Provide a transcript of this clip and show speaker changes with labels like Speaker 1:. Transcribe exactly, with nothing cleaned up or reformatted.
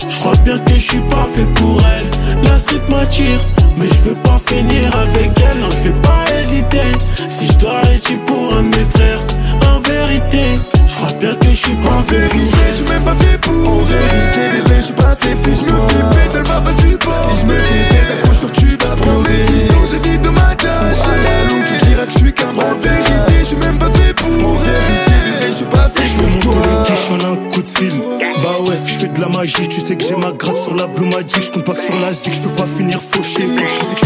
Speaker 1: Je crois bien que je suis pas fait pour elle. La street m'attire, mais je veux pas finir avec elle. Non, je vais pas hésiter. Si je dois arrêter pour un de mes frères, en vérité, je crois bien que je suis pas fait pour elle.
Speaker 2: Je suis même pas fait pour elle. En vérité, bébé, je suis pas fait pour si je me dépète, elle va pas supporter. Si je me dépète, à coup sûr tu vas prendre des distances, j'évite de m'attacher. À la longue, tu diras que je suis qu'un bras. En vérité, je suis même pas fait pour elle. En vérité, bébé, je suis pas fait pour toi.
Speaker 3: Je fais mon en un coup de fil. Bah ouais, je fais de la magie, tu sais que j'ai ma gratte sur la Blue Magic. Je compte pas que sur la zig, je peux pas finir fauché. Je sais que je